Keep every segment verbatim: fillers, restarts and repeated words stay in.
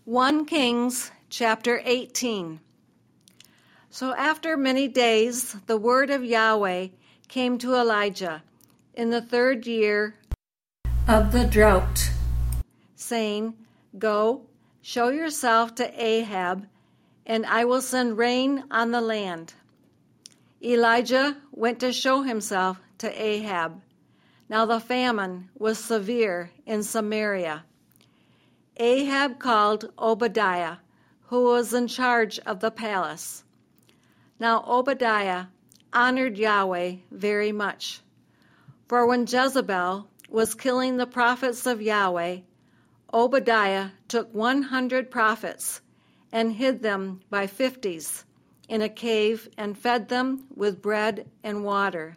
First Kings chapter eighteen. So after many days, the word of Yahweh came to Elijah in the third year of the drought, saying, Go, show yourself to Ahab, and I will send rain on the land. Elijah went to show himself to Ahab. Now the famine was severe in Samaria. Ahab called Obadiah, who was in charge of the palace. Now Obadiah honored Yahweh very much. For when Jezebel was killing the prophets of Yahweh, Obadiah took one hundred prophets and hid them by fifties in a cave and fed them with bread and water.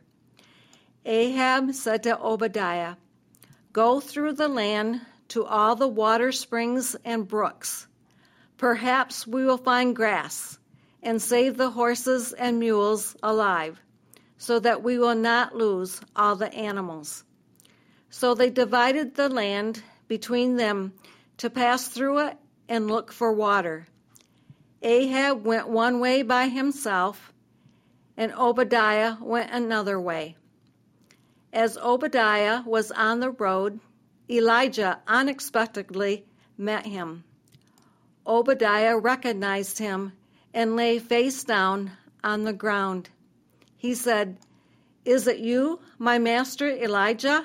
Ahab said to Obadiah, Go through the land to all the water springs and brooks. Perhaps we will find grass and save the horses and mules alive, so that we will not lose all the animals. So they divided the land between them to pass through it and look for water. Ahab went one way by himself, and Obadiah went another way. As Obadiah was on the road, Elijah unexpectedly met him. Obadiah recognized him and lay face down on the ground. He said, Is it you, my master Elijah?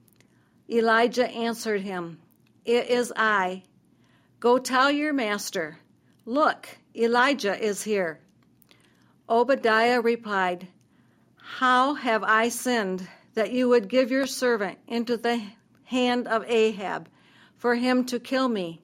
Elijah answered him, It is I. Go tell your master, Look, Elijah is here. Obadiah replied, How have I sinned that you would give your servant into the hand of Ahab for him to kill me?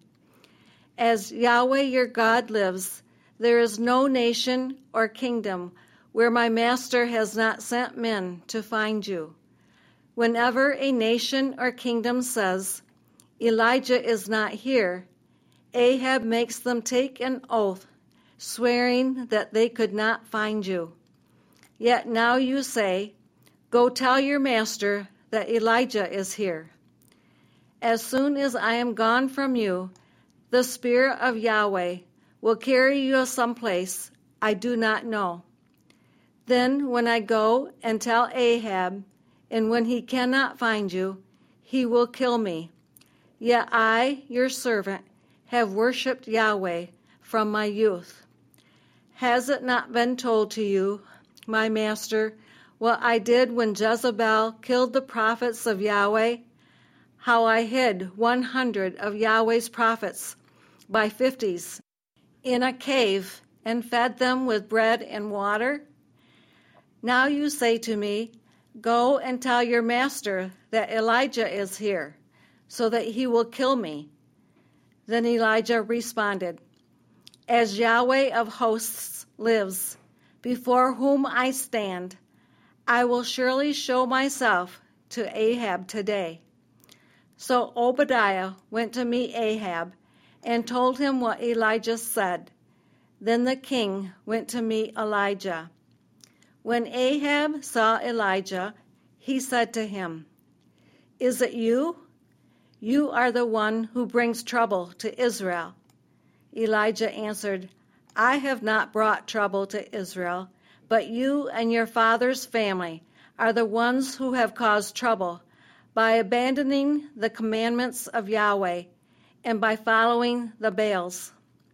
As Yahweh your God lives, there is no nation or kingdom where my master has not sent men to find you. Whenever a nation or kingdom says, Elijah is not here, Ahab makes them take an oath, swearing that they could not find you. Yet now you say, Go tell your master that Elijah is here. As soon as I am gone from you, the Spirit of Yahweh will carry you someplace I do not know. Then when I go and tell Ahab, and when he cannot find you, he will kill me. Yet I, your servant, have worshipped Yahweh from my youth. Has it not been told to you, my master, what I did when Jezebel killed the prophets of Yahweh? How I hid one hundred of Yahweh's prophets by fifties in a cave and fed them with bread and water? Now you say to me, Go and tell your master that Elijah is here, so that he will kill me. Then Elijah responded, As Yahweh of hosts lives, before whom I stand, I will surely show myself to Ahab today. So Obadiah went to meet Ahab and told him what Elijah said. Then the king went to meet Elijah. When Ahab saw Elijah, he said to him, Is it you? You are the one who brings trouble to Israel. Elijah answered, I have not brought trouble to Israel, but you and your father's family are the ones who have caused trouble by abandoning the commandments of Yahweh and by following the Baals.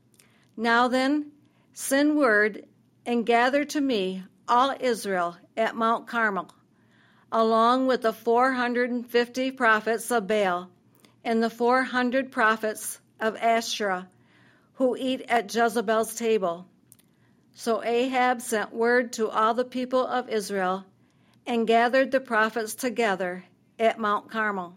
Now then, send word and gather to me all Israel at Mount Carmel, along with the four hundred fifty prophets of Baal and the four hundred prophets of Asherah who eat at Jezebel's table. So Ahab sent word to all the people of Israel and gathered the prophets together at Mount Carmel.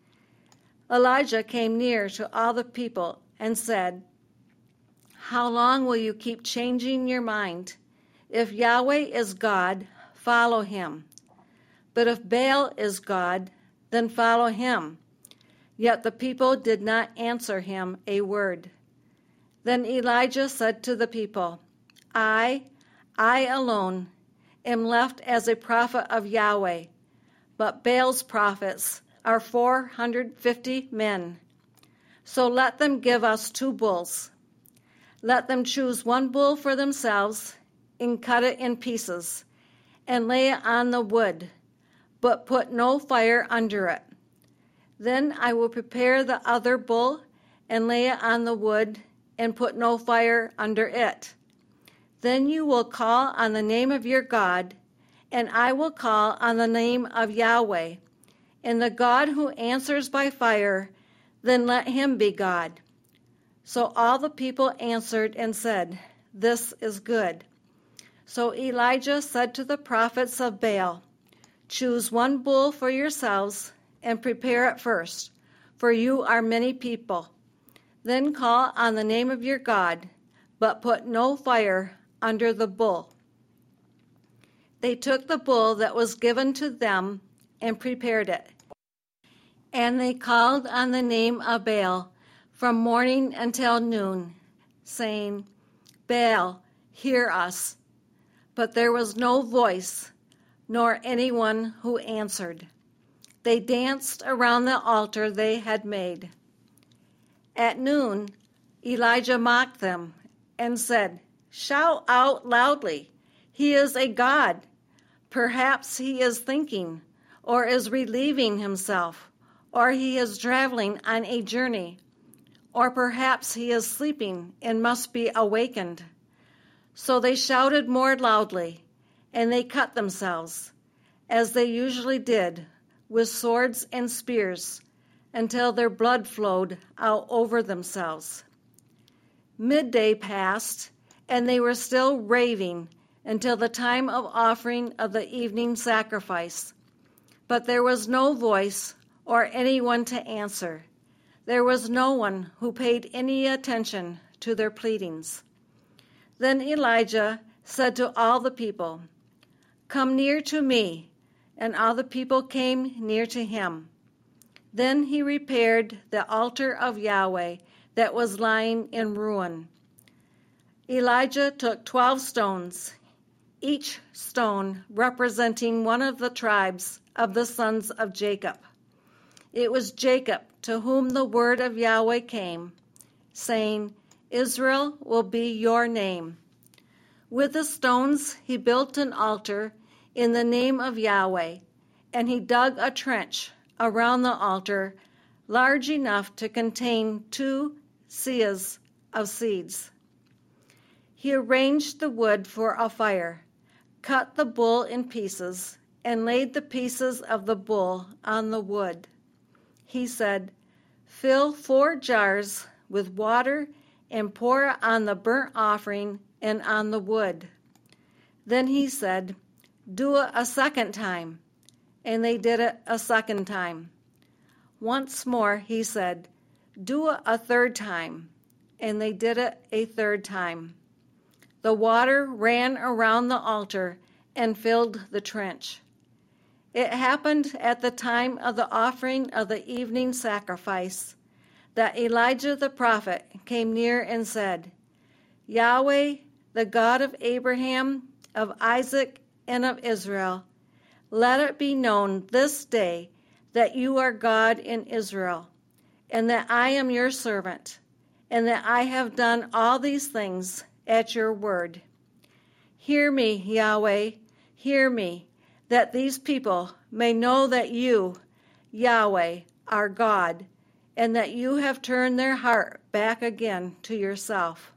Elijah came near to all the people and said, How long will you keep changing your mind? If Yahweh is God, follow him. But if Baal is God, then follow him. Yet the people did not answer him a word. Then Elijah said to the people, I, I alone, am left as a prophet of Yahweh, but Baal's prophets are four hundred fifty men. So let them give us two bulls. Let them choose one bull for themselves and cut it in pieces and lay it on the wood, but put no fire under it. Then I will prepare the other bull and lay it on the wood and put no fire under it. Then you will call on the name of your God, and I will call on the name of Yahweh, and the God who answers by fire, then let him be God. So all the people answered and said, This is good. So Elijah said to the prophets of Baal, Choose one bull for yourselves and prepare it first, for you are many people. Then call on the name of your God, but put no fire under the bull. They took the bull that was given to them and prepared it. And they called on the name of Baal from morning until noon, saying, Baal, hear us. But there was no voice, nor anyone who answered. They danced around the altar they had made. At noon, Elijah mocked them and said, Shout out loudly, he is a god. Perhaps he is thinking, or is relieving himself, or he is traveling on a journey, or perhaps he is sleeping and must be awakened. So they shouted more loudly, and they cut themselves, as they usually did, with swords and spears, until their blood flowed out over themselves. Midday passed, and they were still raving until the time of offering of the evening sacrifice. But there was no voice or anyone to answer. There was no one who paid any attention to their pleadings. Then Elijah said to all the people, Come near to me. And all the people came near to him. Then he repaired the altar of Yahweh that was lying in ruin. Elijah took twelve stones, each stone representing one of the tribes of the sons of Jacob. It was Jacob to whom the word of Yahweh came, saying, Israel will be your name. With the stones he built an altar in the name of Yahweh, and he dug a trench around the altar large enough to contain two seahs of seeds. He arranged the wood for a fire, cut the bull in pieces, and laid the pieces of the bull on the wood. He said, Fill four jars with water and pour it on the burnt offering and on the wood. Then he said, Do it a second time. And they did it a second time. Once more he said, Do it a third time. And they did it a third time. The water ran around the altar and filled the trench. It happened at the time of the offering of the evening sacrifice that Elijah the prophet came near and said, Yahweh, the God of Abraham, of Isaac, and of Israel, let it be known this day that you are God in Israel, and that I am your servant, and that I have done all these things at your word. Hear me, Yahweh, hear me, that these people may know that you, Yahweh, are God, and that you have turned their heart back again to yourself.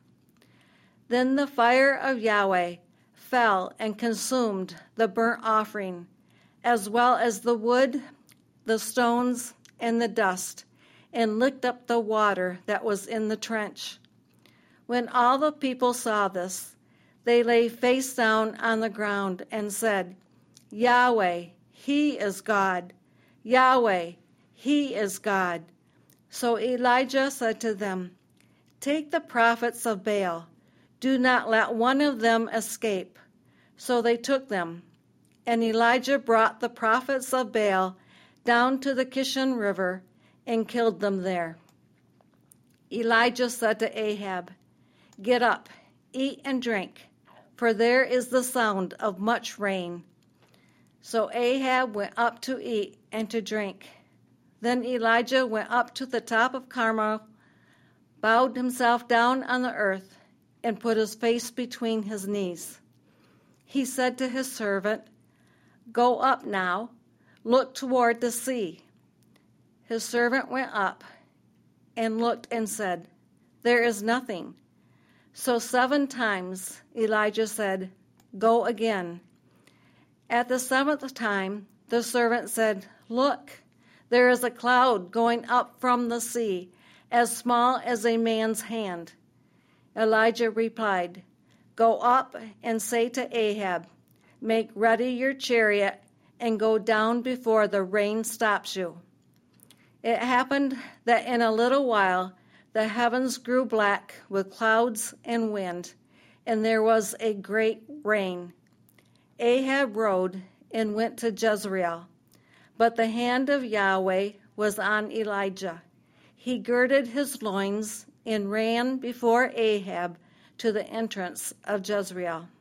Then the fire of Yahweh fell and consumed the burnt offering, as well as the wood, the stones, and the dust, and licked up the water that was in the trench. When all the people saw this, they lay face down on the ground and said, Yahweh, he is God. Yahweh, he is God. So Elijah said to them, Take the prophets of Baal. Do not let one of them escape. So they took them. And Elijah brought the prophets of Baal down to the Kishon River and killed them there. Elijah said to Ahab, Get up, eat and drink, for there is the sound of much rain. So Ahab went up to eat and to drink. Then Elijah went up to the top of Carmel bowed himself down on the earth, and put his face between his knees. He said to his servant, "Go up now, look toward the sea." His servant went up and looked and said, "There is nothing." So seven times Elijah said, "Go again." At the seventh time, the servant said, "Look, there is a cloud going up from the sea, as small as a man's hand." Elijah replied, "Go up and say to Ahab, 'Make ready your chariot and go down before the rain stops you.'" It happened that in a little while the heavens grew black with clouds and wind, and there was a great rain. Ahab rode and went to Jezreel, but the hand of Yahweh was on Elijah. He girded his loins and ran before Ahab to the entrance of Jezreel.